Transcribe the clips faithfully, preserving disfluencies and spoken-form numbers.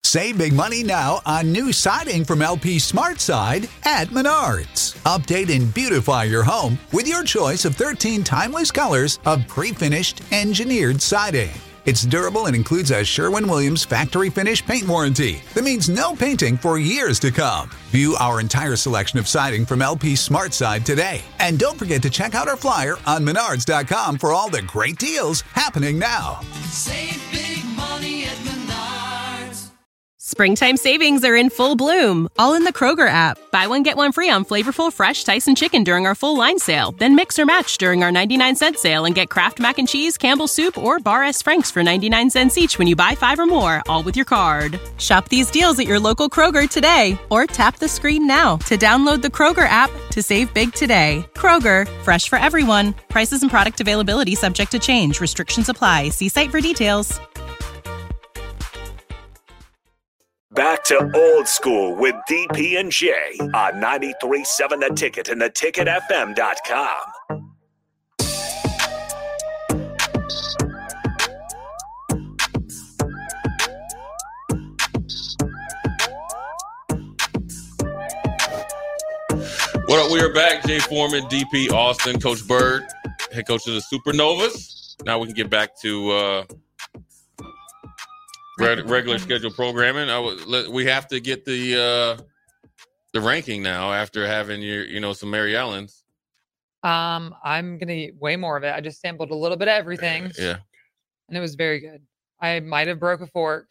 Save big money now on new siding from L P SmartSide at Menards. Update and beautify your home with your choice of thirteen timeless colors of pre-finished engineered siding. It's durable and includes a Sherwin-Williams factory finish paint warranty that means no painting for years to come. View our entire selection of siding from L P SmartSide today. And don't forget to check out our flyer on menards dot com for all the great deals happening now. Save big money at Menards. Springtime savings are in full bloom, all in the Kroger app. Buy one, get one free on flavorful fresh Tyson chicken during our full line sale. Then mix or match during our ninety-nine cent sale and get Kraft Mac and Cheese, Campbell's Soup, or Bar S. Frank's for ninety-nine cents each when you buy five or more, all with your card. Shop these deals at your local Kroger today, or tap the screen now to download the Kroger app to save big today. Kroger, fresh for everyone. Prices and product availability subject to change. Restrictions apply. See site for details. Back to old school with D P and J on ninety-three point seven The Ticket and the ticket f m dot com. What up? We are back. Jay Foreman, D P, Austin, Coach Bird, head coach of the Supernovas. Now we can get back to uh, regular scheduled programming. I would, we have to get the uh, the ranking now after having your, you know, some Mary Ellens. Um, I'm gonna eat way more of it. I just sampled a little bit of everything. Yeah, and it was very good. I might have broke a fork,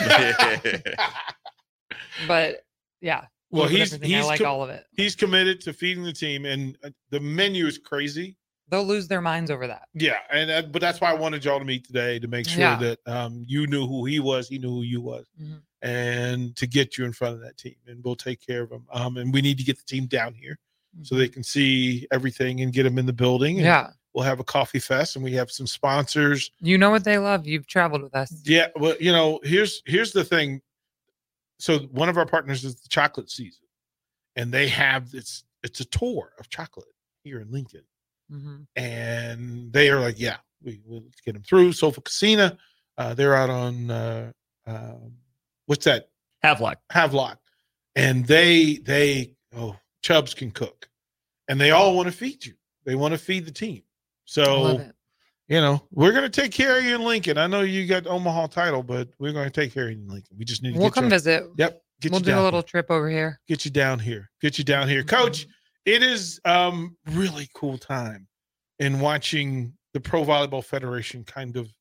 but yeah. Well, he's he's I like com- all of it. He's committed to feeding the team, and uh, the menu is crazy. They'll lose their minds over that. Yeah, and uh, but that's why I wanted y'all to meet today to make sure Yeah. that um, you knew who he was, he knew who you was, Mm-hmm. and to get you in front of that team, and we'll take care of him. Um, and we need to get the team down here Mm-hmm. so they can see everything and get them in the building. And Yeah. we'll have a coffee fest, and we have some sponsors. You know what they love. You've traveled with us. Yeah, well, you know, here's here's the thing. So one of our partners is the chocolate season, and they have this. It's a tour of chocolate here in Lincoln. Mm-hmm. And they are like, yeah, we, we'll get them through. Sofa Casina, uh, they're out on uh, uh, what's that? Havelock. Havelock, and they they oh Chubbs can cook, and they all want to feed you. They want to feed the team. So you know we're gonna take care of you in Lincoln. I know you got the Omaha title, but we're gonna take care of you in Lincoln. We just need to We'll get come you, visit. Yep, get We'll you do down a little here. trip over here. Get you down here. Get you down here, Coach. It is um really cool time in watching the Pro Volleyball Federation kind of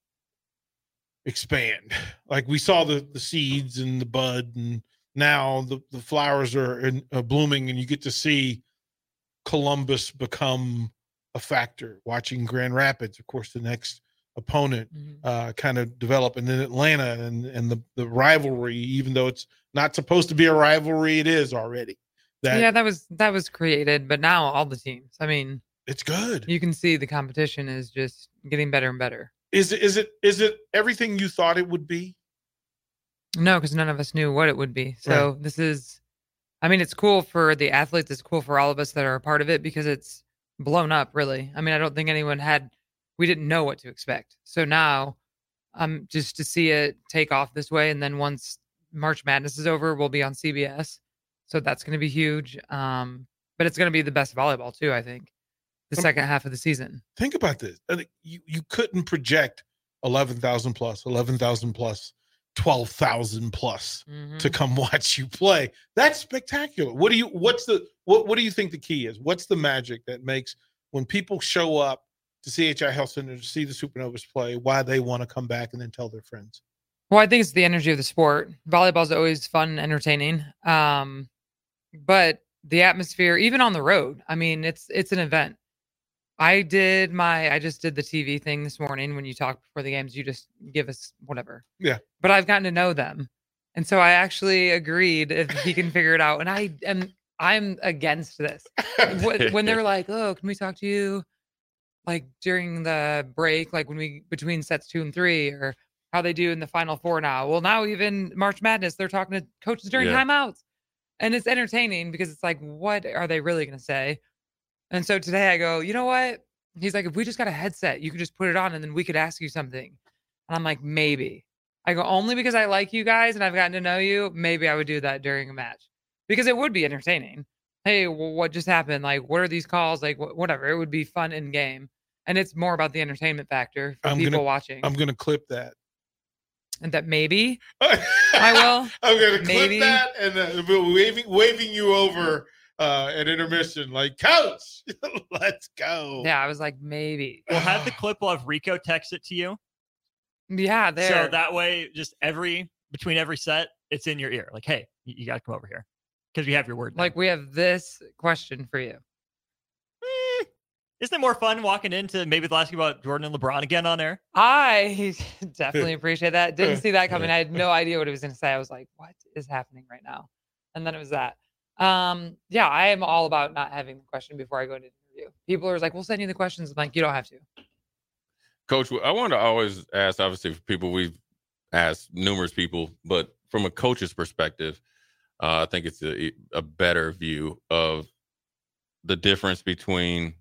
expand. Like we saw the the seeds and the bud, and now the, the flowers are in, uh, blooming, and you get to see Columbus become a factor. Watching Grand Rapids, of course, the next opponent, Mm-hmm. uh, kind of develop, and then Atlanta and and the the rivalry, even though it's not supposed to be a rivalry, it is already. That, yeah, that was that was created, but now all the teams. I mean, it's good. You can see the competition is just getting better and better. Is it is it is it everything you thought it would be? No, because none of us knew what it would be. So right. This is, I mean, it's cool for the athletes. It's cool for all of us that are a part of it because it's blown up, really. I mean, I don't think anyone had, we didn't know what to expect. So now, um, just to see it take off this way, and then once March Madness is over, we'll be on C B S. So that's going to be huge. Um, but it's going to be the best volleyball too, I think, the um, second half of the season. Think about this. You, you couldn't project eleven thousand plus, eleven thousand plus, twelve thousand plus mm-hmm. to come watch you play. That's spectacular. What do you, what's the, what, what do you think the key is? What's the magic that makes when people show up to C H I Health Center to see the Supernovas play, why they want to come back and then tell their friends? Well, I think it's the energy of the sport. Volleyball is always fun and entertaining. Um, But the atmosphere, even on the road, I mean, it's it's an event. I did my, I just did the T V thing this morning. When you talk before the games, you just give us whatever. Yeah. But I've gotten to know them. And so I actually agreed if he can figure it out. And I am, I'm against this. When they're like, oh, can we talk to you? Like during the break, like when we, between sets two and three, or how they do in the Final Four now. Well, now even March Madness, they're talking to coaches during yeah. timeouts. And it's entertaining because it's like, what are they really going to say? And so today I go, you know what? He's like, if we just got a headset, you could just put it on and then we could ask you something. And I'm like, maybe. I go, only because I like you guys and I've gotten to know you, maybe I would do that during a match because it would be entertaining. Hey, well, what just happened? Like, what are these calls? Like, wh- whatever. It would be fun in game. And it's more about the entertainment factor for I'm people gonna, watching. I'm going to clip that. And that maybe I will. I'm going to clip Maybe. that and uh, waving, waving you over uh, at intermission like, Coach, let's go. Yeah, I was like, maybe. We'll have the clip. We'll have Rico text it to you. Yeah, there. So that way, just every between every set, it's in your ear. Like, hey, you, you got to come over here because we have your word. now. Like, we have this question for you. Eh, isn't it more fun walking into maybe they'll ask you about Jordan and LeBron again on air? I definitely appreciate that. Didn't see that coming. I had no idea what he was going to say. I was like, what is happening right now? And then it was that. Um, yeah, I am all about not having the question before I go into an interview. People are like, we'll send you the questions. I'm like, you don't have to. Coach, I want to always ask, obviously, for people, we've asked numerous people, but from a coach's perspective, uh, I think it's a, a better view of the difference between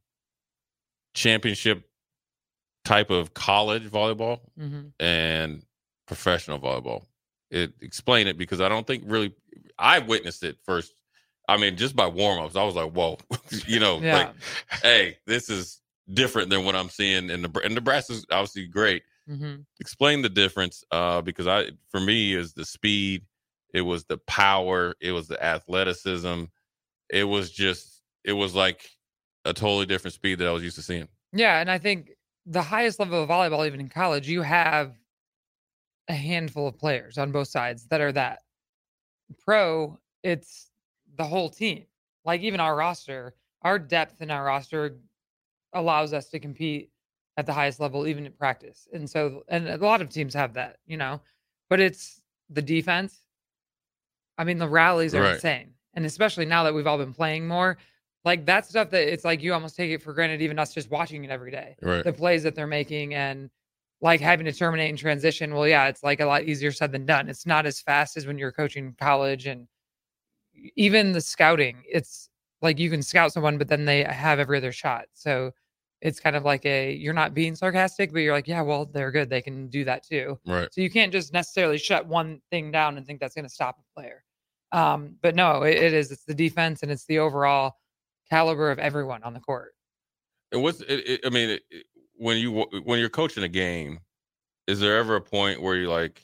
championship type of college volleyball Mm-hmm. and professional volleyball. It explain it because I don't think really I witnessed it first. I mean, just by warm-ups, I was like, whoa, you know, Yeah. like, hey, this is different than what I'm seeing in the and Nebraska's obviously great. Mm-hmm. Explain the difference, uh, because I for me is the speed, it was the power, it was the athleticism, it was just it was like a totally different speed that I was used to seeing. Yeah, and I think the highest level of volleyball, even in college, you have a handful of players on both sides that are that. Pro, it's the whole team. Like even our roster, our depth in our roster allows us to compete at the highest level, even in practice. And so, and a lot of teams have that, you know, but it's the defense. I mean, the rallies are Right. insane. And especially now that we've all been playing more, like that stuff that it's like you almost take it for granted, even us just watching it every day. Right. The plays that they're making and like having to terminate in transition. Well, yeah, it's like a lot easier said than done. It's not as fast as when you're coaching college, and even the scouting. It's like you can scout someone, but then they have every other shot. So it's kind of like a, you're not being sarcastic, but you're like, yeah, well, they're good. They can do that too. Right. So you can't just necessarily shut one thing down and think that's going to stop a player. Um, but no, it, it is. It's the defense and it's the overall caliber of everyone on the court. And what's it, it, I mean, it, it- when you when you're coaching a game, is there ever a point where you're like,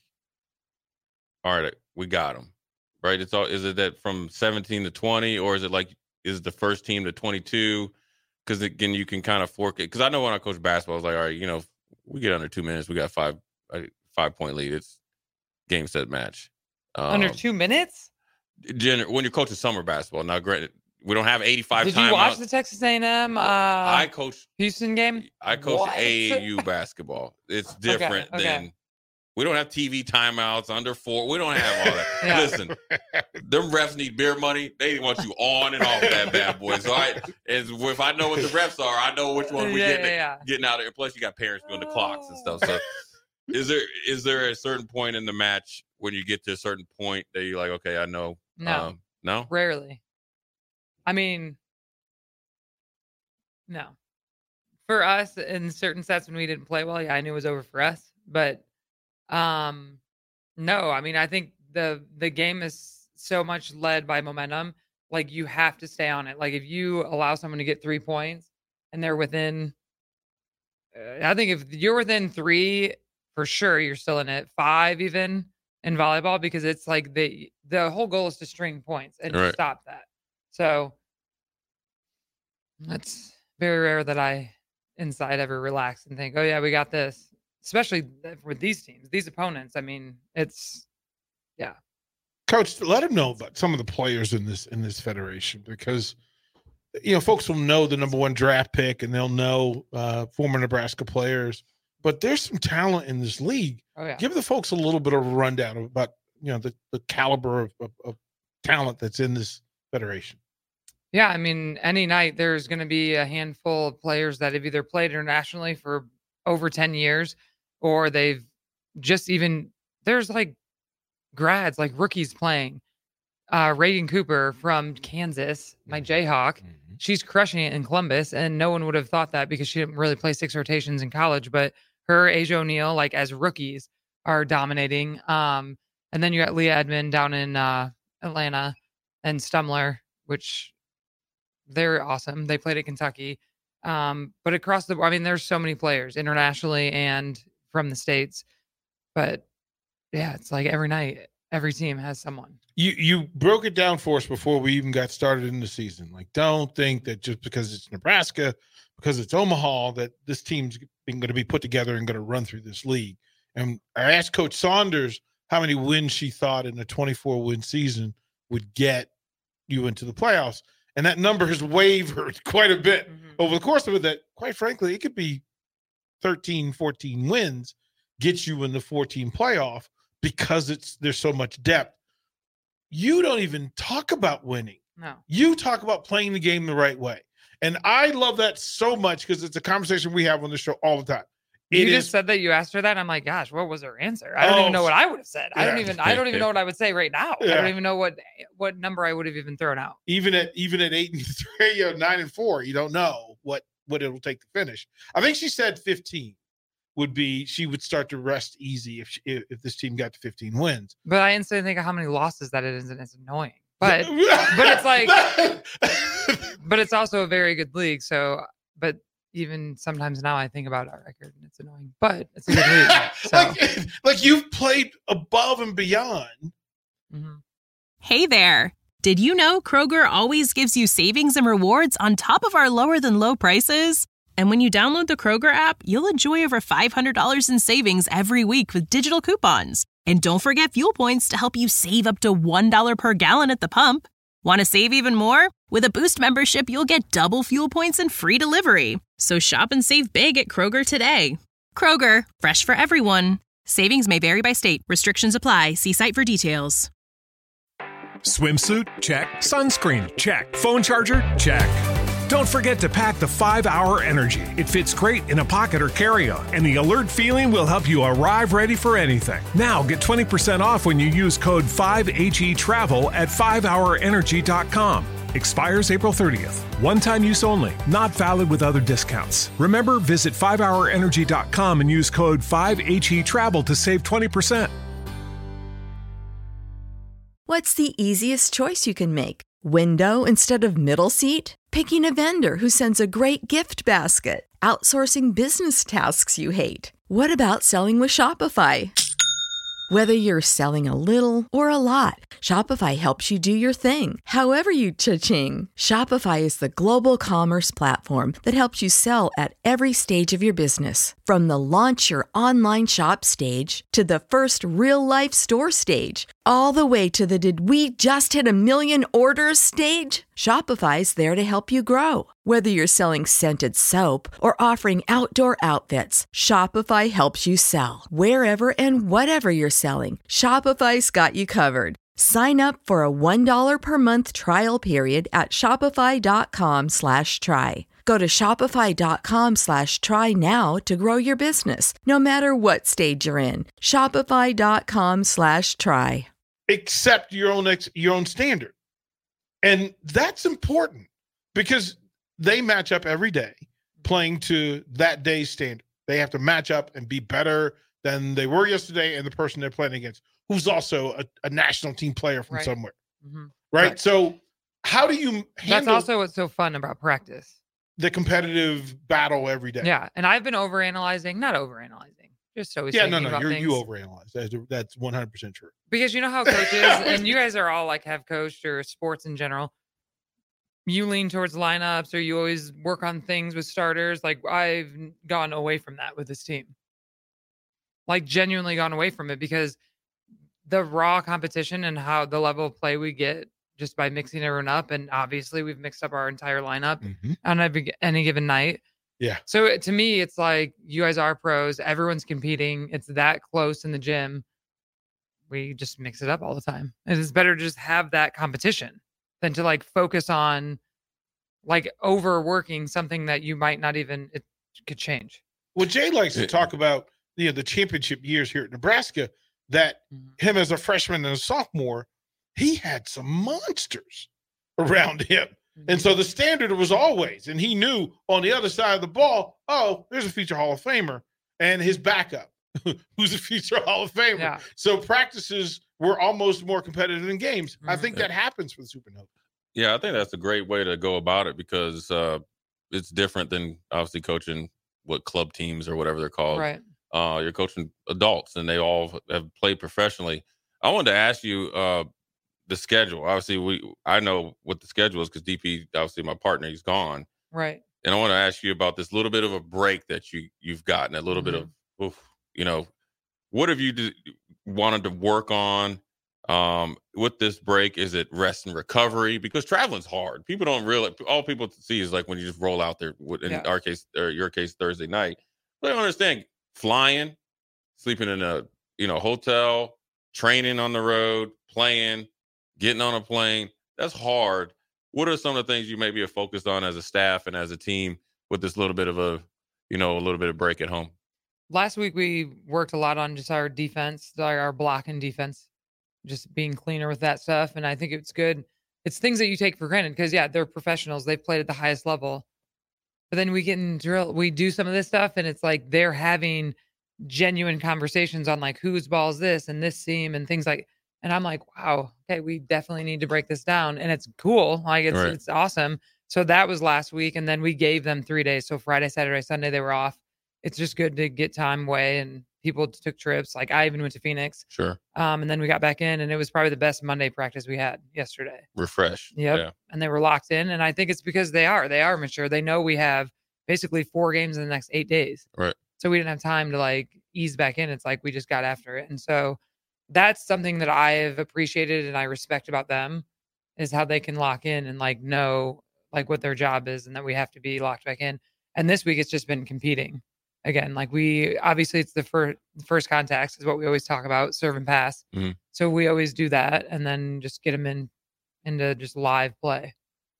all right, we got them, right? It's all. Is it that from seventeen to twenty, or is it like is it the first team to twenty-two? Because again, you can kind of fork it. Because I know when I coach basketball, I was like, all right, you know, we get under two minutes, we got five uh, five point lead. It's game set match. Um, Under two minutes? gener- when you're coaching summer basketball, now granted, we don't have eighty-five Did timeouts. you watch the Texas A and M uh, I coach. Houston game? I coach What? A A U basketball. It's different okay. than we don't have T V timeouts under four. We don't have all that. Yeah. Listen, them refs need beer money. They want you on and off that bad boy. So I, as if I know what the refs are, I know which one we Yeah, getting yeah, yeah. getting out of there. Plus, you got parents doing the clocks and stuff. So, is there is there a certain point in the match when you get to a certain point that you're like, okay, I know? No. um, no. Rarely. I mean, no. For us, in certain sets when we didn't play well, yeah, I knew it was over for us. But um, no, I mean, I think the the game is so much led by momentum. Like you have to stay on it. Like if you allow someone to get three points and they're within, uh, I think if you're within three, for sure you're still in it. Five even in volleyball, because it's like the the whole goal is to string points and to Right. stop that. So it's very rare that I inside ever relax and think, oh yeah, we got this. Especially with these teams, these opponents. I mean, it's yeah. Coach, let him know about some of the players in this in this federation, because you know folks will know the number one draft pick and they'll know uh, former Nebraska players, but there's some talent in this league. Oh yeah. Give the folks a little bit of a rundown about you know the, the caliber of, of, of talent that's in this federation. Yeah, I mean, any night there's going to be a handful of players that have either played internationally for over ten years, or they've just even there's like grads, like rookies playing. Uh, Reagan Cooper from Kansas, my Jayhawk, she's crushing it in Columbus, and no one would have thought that because she didn't really play six rotations in college. But her, Asia O'Neal, like as rookies, are dominating. Um, and then you got Leah Edmond down in uh, Atlanta and Stumler, which they're awesome. They played at Kentucky. Um, but across the, I mean, there's so many players internationally and from the States. But yeah, it's like every night, every team has someone. You you broke it down for us before we even got started in the season. Like, don't think that just because it's Nebraska, because it's Omaha, that this team's going to be put together and going to run through this league. And I asked Coach Saunders how many wins she thought in a twenty-four win season would get you into the playoffs. And that number has wavered quite a bit mm-hmm. over the course of it, that, quite frankly, it could be thirteen, fourteen wins, gets you in the fourteen playoff because it's there's so much depth. You don't even talk about winning. No. You talk about playing the game the right way. And I love that so much because it's a conversation we have on the show all the time. You It just is, said that you asked her that. I'm like, gosh, what was her answer? I don't Oh, even know what I would have said. I don't yeah. even I don't even know what I would say right now. I Yeah. don't even know what what number I would have even thrown out. even at even at eight and three or nine and four, you don't know what what it'll take to finish. I think she said fifteen would be she would start to rest easy if she, if, if this team got to fifteen wins. But I instantly think of how many losses that it is, and it's annoying. But but it's like but it's also a very good league. So but even sometimes now I think about our record and it's annoying. But it's a good league. So. like, like you've played above and beyond. Mm-hmm. Hey there. Did you know Kroger always gives you savings and rewards on top of our lower than low prices? And when you download the Kroger app, you'll enjoy over five hundred dollars in savings every week with digital coupons. And don't forget fuel points to help you save up to one dollar per gallon at the pump. Want to save even more? With a Boost membership, you'll get double fuel points and free delivery. So shop and save big at Kroger today. Kroger, fresh for everyone. Savings may vary by state. Restrictions apply. See site for details. Swimsuit? Check. Sunscreen? Check. Phone charger? Check. Don't forget to pack the five hour Energy. It fits great in a pocket or carry-on, and the alert feeling will help you arrive ready for anything. Now get twenty percent off when you use code five H E travel at five hour energy dot com. Expires April thirtieth. One-time use only. Not valid with other discounts. Remember, visit five hour energy dot com and use code five H E travel to save twenty percent. What's the easiest choice you can make? Window instead of middle seat? Picking a vendor who sends a great gift basket? Outsourcing business tasks you hate? What about selling with Shopify? Whether you're selling a little or a lot, Shopify helps you do your thing, however you cha-ching. Shopify is the global commerce platform that helps you sell at every stage of your business. From the launch your online shop stage to the first real-life store stage, all the way to the did we just hit a million orders stage. Shopify's there to help you grow. Whether you're selling scented soap or offering outdoor outfits, Shopify helps you sell. Wherever and whatever you're selling, Shopify's got you covered. Sign up for a one dollar per month trial period at shopify.com slash try. Go to shopify.com slash try now to grow your business, no matter what stage you're in. Shopify.com slash try. Accept your own ex, your own standard. And that's important because they match up every day playing to that day's standard. They have to match up and be better than they were yesterday and the person they're playing against, who's also a, a national team player from Right. somewhere. Mm-hmm. Right? Right. So how do you That's handle also what's so fun about practice. the competitive battle every day? Yeah. And I've been overanalyzing, not overanalyzing, just always Yeah, no, thinking no, about you're, things. you overanalyze. That's, that's one hundred percent true. Because you know how coaches, and you guys are all like have coached or sports in general, you lean towards lineups or you always work on things with starters. Like I've gone away from that with this team. Like genuinely gone away from it because the raw competition and how the level of play we get just by mixing everyone up. And obviously we've mixed up our entire lineup Mm-hmm. on every, any given night. Yeah. So it, to me, it's like you guys are pros. Everyone's competing. It's that close in the gym. We just mix it up all the time. It is better to just have that competition than to like focus on like overworking something that you might not even, it could change. Well, Jay likes to It- talk about you know the championship years here at Nebraska. That Mhm. him as a freshman and a sophomore, he had some monsters around him, and so the standard was always, and he knew on the other side of the ball, oh, there's a future Hall of Famer and his backup. who's a future Hall of Famer. Yeah. So practices were almost more competitive than games. I think that happens for the Supernova. Yeah, I think that's a great way to go about it because uh, it's different than obviously coaching what club teams or whatever they're called. Right. Uh, you're coaching adults, and they all have played professionally. I wanted to ask you uh, the schedule. Obviously, we I know what the schedule is because D P, obviously my partner, he's gone. Right. And I want to ask you about this little bit of a break that you you've gotten, a little Mm-hmm. bit of, oof, you know, what have you do, wanted to work on um, with this break? Is it rest and recovery? Because traveling's hard. People don't realize. All people see is like when you just roll out there. In Yeah. our case, or your case, Thursday night. But I don't understand flying, sleeping in a you know hotel, training on the road, playing, getting on a plane. That's hard. What are some of the things you maybe have focused on as a staff and as a team with this little bit of a, you know, a little bit of break at home? Last week we worked a lot on just our defense, our our block and defense, just being cleaner with that stuff. And I think it's good. It's things that you take for granted because yeah, they're professionals. They've played at the highest level. But then we get in drill, we do some of this stuff, and it's like they're having genuine conversations on like whose ball is this and this seam and things like. And I'm like, wow, okay, we definitely need to break this down. And it's cool. Like it's Right. it's awesome. So that was last week. And then we gave them three days. So Friday, Saturday, Sunday, they were off. It's just good to get time away and people took trips. Like I even went to Phoenix. Sure. Um, and then we got back in and it was probably the best Monday practice we had yesterday. Refresh. Yep. Yeah. And they were locked in. And I think it's because they are, they are mature. They know we have basically four games in the next eight days. Right. So we didn't have time to like ease back in. It's like we just got after it. And so that's something that I have appreciated and I respect about them is how they can lock in and like know like what their job is and that we have to be locked back in. And this week it's just been competing again. Like we obviously it's the first first contacts is what we always talk about, serve and pass. Mm-hmm. So we always do that and then just get them in into just live play.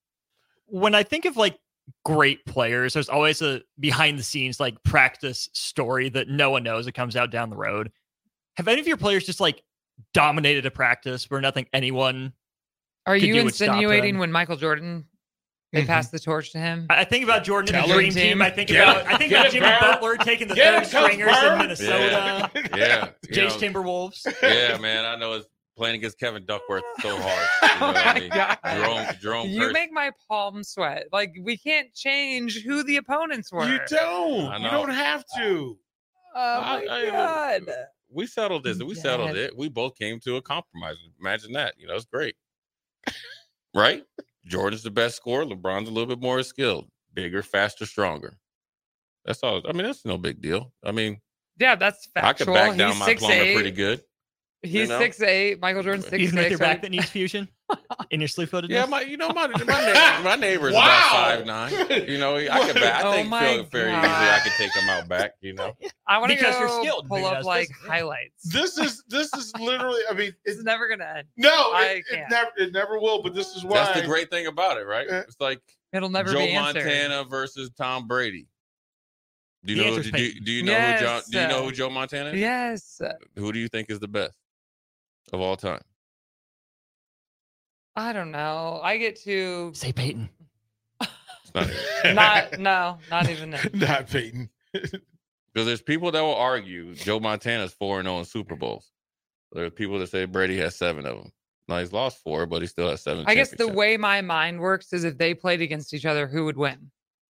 When I think of like great players, there's always a behind the scenes like practice story that no one knows. It comes out down the road. Have any of your players just like dominated a practice where nothing anyone Are could you do would stop insinuating them? when Michael Jordan they Mhm. passed the torch to him? I I think about Jordan and Tell the him, dream team. team. I think Get about him. I think Get about him, Jimmy Bird. Butler taking the Get him, third Coach stringers in Bird. Minnesota. Yeah. You Jace know, Timberwolves. yeah, man. I know it's playing against Kevin Duckworth so hard. You know what I mean? God. Jerome, Jerome You Kersey. make my palms sweat. Like we can't change who the opponents were. You don't. I You know. don't have to. Oh my I- I- god. We settled this. We settled Dad. it. We both came to a compromise. Imagine that. You know, it's great. Right? Jordan's the best scorer. LeBron's a little bit more skilled. Bigger, faster, stronger. That's all. I mean, that's no big deal. I mean, Yeah, that's I factual. could back down He's my six plumber eight. pretty good. He's you know? six eight. Michael Jordan's six Even with six. your back that needs fusion in your sleep footedness. Yeah, my you know my my, neighbor, my neighbor's Wow. about five nine. You know, I could back. I Oh think my feel very easily God. I could take him out back. You know, I want to Because go you're skilled. pull Maybe up that's like business. highlights. This is this is literally. I mean, This it's is never gonna end. no, I it, it can't. never it never will. But this is why. that's the great thing about it, right? Uh, It's like It'll never Joe be answered. Montana versus Tom Brady. Do you The know? answer's Do you, Peyton. do you know who John? Yes. Do you know who Joe Montana is? Yes. Who do you think is the best of all time? I don't know. I get to Say Peyton. It's not not no, not even that. not Peyton. because there's people that will argue Joe Montana's four and zero in Super Bowls. There are people that say Brady has seven of them. Now he's lost four, but he still has seven. I guess the championships. way my mind works is if they played against each other, who would win?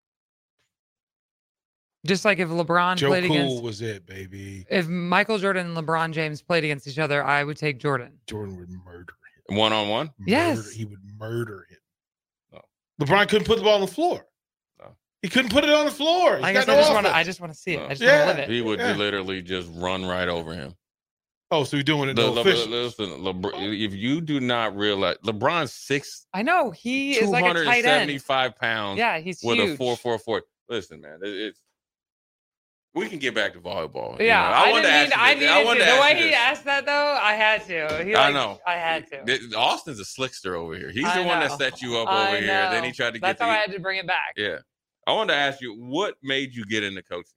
Just like if LeBron Joe played Cool against, was it, baby. if Michael Jordan and LeBron James played against each other, I would take Jordan. Jordan would murder one on one. him. Yes. Murder- he would murder him. No. LeBron couldn't put the ball on the floor. No. He couldn't put it on the floor. He's I guess got I no just want to. offense. I just want to see it. I just Yeah. want to live it. He would Yeah. literally just run right over him. Oh, so he's doing it Le- no Le- official. listen, LeBron, if you do not realize LeBron's six, I know he is two like a hundred tight end. seventy-five pounds Yeah, he's with huge. a four four four. Listen, man, it, it's we can get back to volleyball. you Yeah, know. I, wanted didn't to mean. ask you I this. needed wanted to. to The ask way you he this. asked that though, I had to. He, I like, know. I had to. Th- Austin's a slickster over here. He's the I one that know. set you up I over here. Then know. he tried to That's get how to I had to bring it back. Yeah. I wanted to ask you, what made you get into coaching?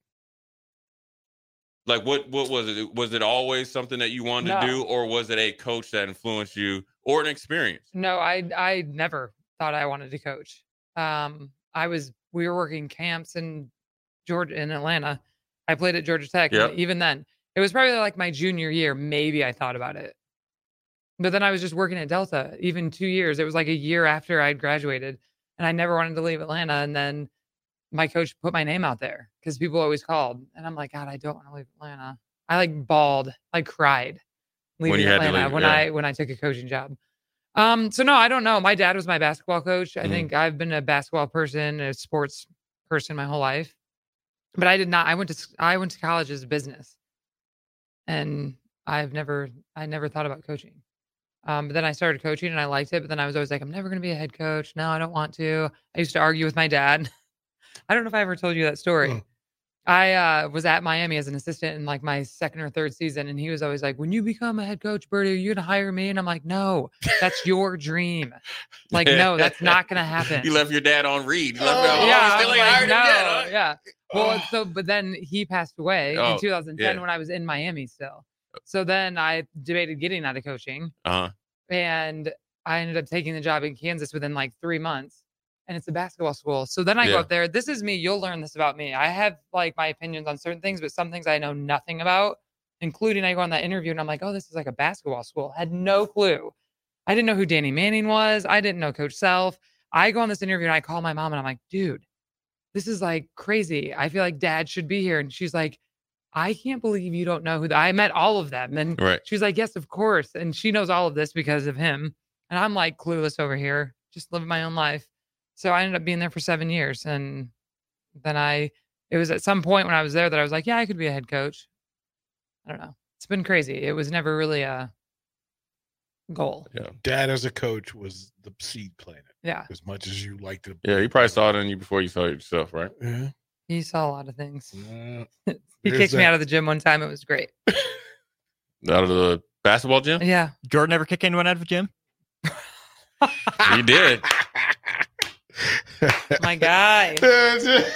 Like, what what was it? Was it always something that you wanted No. to do, or was it a coach that influenced you, or an experience? No, I I never thought I wanted to coach. Um, I was we were working camps in Georgia in Atlanta. I played at Georgia Tech, Yep. and even then, It was probably like my junior year. Maybe I thought about it. But then I was just working at Delta, even two years. It was like a year after I'd graduated, and I never wanted to leave Atlanta. And then my coach put my name out there because people always called. And I'm like, God, I don't want to leave Atlanta. I like bawled, like cried leaving When you had to Atlanta leave, when yeah. I when I took a coaching job. Um, so no, I don't know. My dad was my basketball coach. I Mhm. think I've been a basketball person, a sports person my whole life. But I did not. I went to s- I went to college as business, and I've never I never thought about coaching. Um, but then I started coaching and I liked it. But then I was always like, I'm never going to be a head coach. No, I don't want to. I used to argue with my dad. I don't know if I ever told you that story. Mm. I uh, was at Miami as an assistant in like my second or third season. And he was always like, when you become a head coach, Bertie, are you going to hire me? And I'm like, no, that's your dream. Like, no, that's not going to happen. You left your dad on read. You left Oh, him on, yeah, oh, I still was ain't like, hired him no, yet, huh? yeah. Well, so but then he passed away Oh, in two thousand ten yeah. when I was in Miami still. So then I debated getting out of coaching, Uh-huh. and I ended up taking the job in Kansas within like three months. And it's a basketball school. So then I Yeah. go up there. This is me. You'll learn this about me. I have like my opinions on certain things, but some things I know nothing about, including I go on that interview and I'm like, oh, this is like a basketball school. Had no clue. I didn't know who Danny Manning was. I didn't know Coach Self. I go on this interview and I call my mom and I'm like, dude, this is like crazy. I feel like dad should be here. And she's like, I can't believe you don't know who the-. I met all of them. And Right. she's like, yes, of course. And she knows all of this because of him. And I'm like clueless over here, just living my own life. So I ended up being there for seven years. And then I, it was at some point when I was there that I was like, yeah, I could be a head coach. I don't know. It's been crazy. It was never really a goal. Yeah. Dad as a coach was the seed planted. Yeah. As much as you liked to. Yeah, you probably saw it in you before you saw it yourself, right? Yeah. He saw a lot of things. Yeah. He There's kicked me that. out of the gym one time. It was great. Out of the basketball gym? Yeah. Jordan ever kick anyone out of a gym? He did. My guy. That's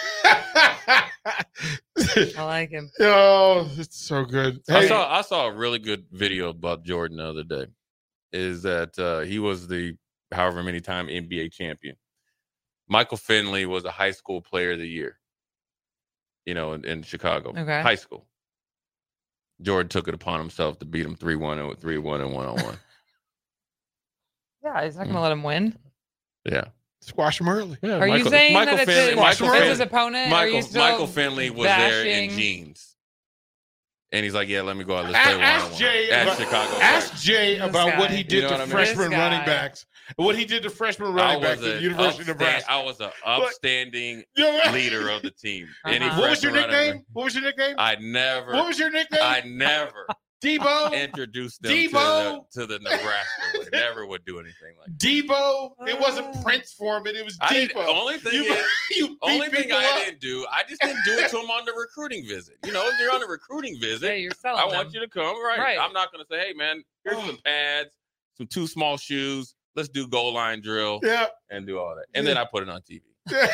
it. I like him. Oh, it's so good. I Hey, saw I saw a really good video about Jordan the other day. Is that uh, he was the however many time N B A champion. Michael Finley was a high school player of the year. You know, in, in Chicago, Okay. high school. Jordan took it upon himself to beat him three one and three one and one on one. Yeah, he's not going to let him win. Yeah. squash him early. Yeah, Are you saying that it's, his, Michael, it's Finley, his opponent? Are you Michael, still Michael Finley was there in bashing- jeans. And he's like, yeah, let me go out. Let's play A- one Ask on one. Jay At about, Chicago. ask Jay This about what guy. he You did know to what I mean? freshman This running guy. backs. What he did to freshman I running was backs at a the University of upstand- Nebraska. I was an upstanding Yeah. leader of the team. Uh-huh. Any What was your freshman running nickname? What was your nickname? back, I never, What was your nickname? I never Debo. introduced them to Debo. the, to the Nebraska way. Never would do anything like that. Debo. It wasn't Prince Foreman. It was I didn't- Debo. only thing you, is- you beat Only thing people I up. didn't do, I just didn't do it to him on the recruiting visit. You know, if you're on a recruiting visit, Yeah, you're selling I them. want you to come. Right. Right. I'm not going to say, hey, man, here's some pads, some two small shoes. Let's do goal line drill Yeah. and do all that. And then I put it on T V.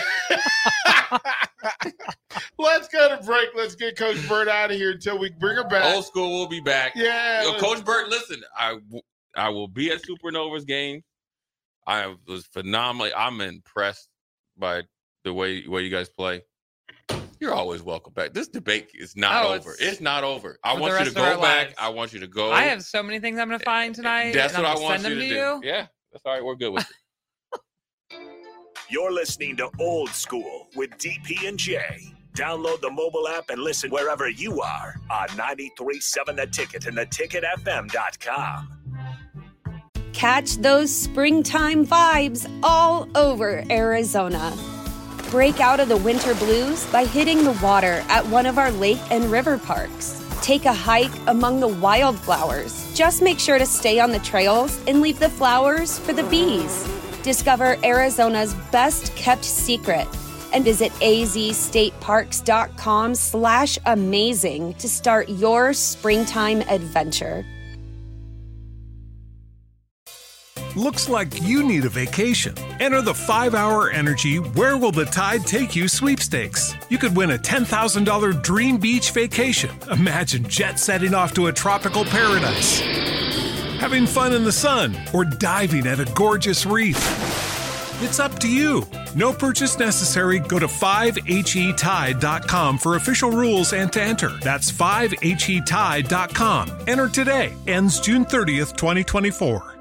Let's go to break. Let's get Coach Burt out of here until we bring her back. Old school will be back. Yeah. Yo, Coach Burt, listen, I, w- I will be at Supernova's game. I was phenomenally, I'm impressed by the way, way you guys play. You're always welcome back. This debate is not Oh, over. it's- It's not over. I for want the you to rest of our go back. lives. I want you to go. I have so many things I'm going to find tonight. That's and what I'm I gonna want send you to them do. you. Yeah, that's all right. We're good with it. You're listening to Old School with D P and J. Download the mobile app and listen wherever you are on ninety-three point seven The Ticket and the ticket f m dot com. Catch those springtime vibes all over Arizona. Break out of the winter blues by hitting the water at one of our lake and river parks. Take a hike among the wildflowers. Just make sure to stay on the trails and leave the flowers for the bees. Discover Arizona's best kept secret and visit azstateparks.com slash amazing to start your springtime adventure. Looks like you need a vacation. Enter the five hour Energy Where Will the Tide Take You sweepstakes. You could win a ten thousand dollars dream beach vacation. Imagine jet setting off to a tropical paradise, having fun in the sun, or diving at a gorgeous reef. It's up to you. No purchase necessary. Go to five H E tide dot com for official rules and to enter. That's five H E tide dot com. Enter today. Ends June thirtieth, twenty twenty-four.